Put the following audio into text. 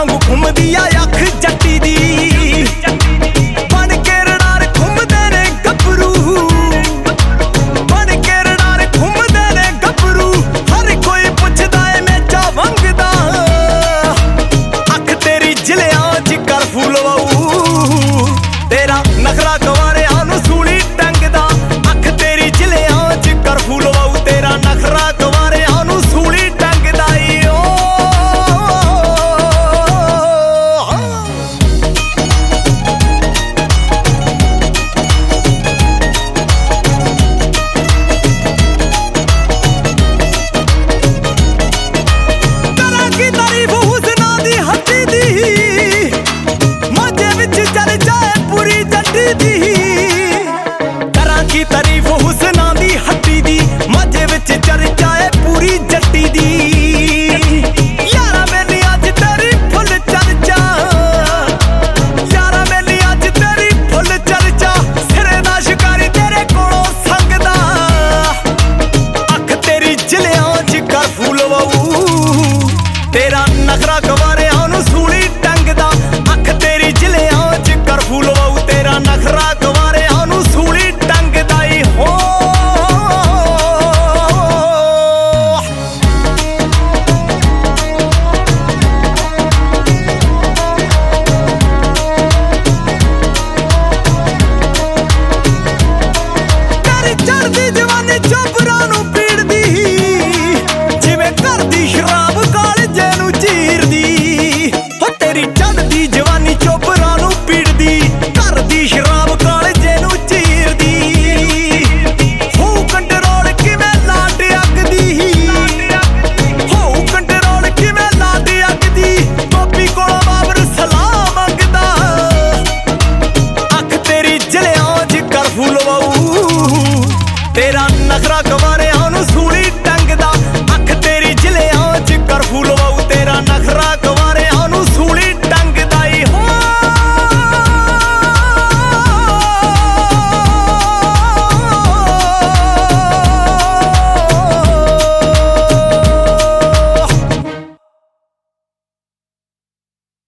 वांगू घुमदी आ अख जट्टी दी बन के रडार घुमदे ने गभरू बन के रडार घुमदे ने गभरू हर कोई पुछदा ए मेचा वंगदा अख तेरी जिलियां च कर फूल वाऊ तेरा नखरा गवारियां नूं सूली टंगदा अख तेरी जिलियां च कर फूल वाऊ तेरा नखरा गवारियां नूं सूली टंगदा तारीफ हुसना दी हट्टी दी माझे विच चर्चा है पूरी जट्टी दी यारा मेली अज तेरी फुल चर्चा यारा मेली अज तेरी फुल चर्चा सिरे दा शिकारी तेरे कोलों संगदा अख तेरी जिलियां च कर फूल वाऊ तेरा नखरा गवारियां नूं सूली टंगदा अख तेरी जिलियां च कर फूल वाऊ तेरा नखरा गवारियां नूं सूली टंगदा हो तेरी चढ़दी जवानी चोपरां नूं पीड़दी जिवें घर दी शराब कालजे नूं चीरदी हो तेरी चढ़दी जवानी चोपरां नूं पीड़दी घर दी शराब कालजे नूं चीरदी तेरा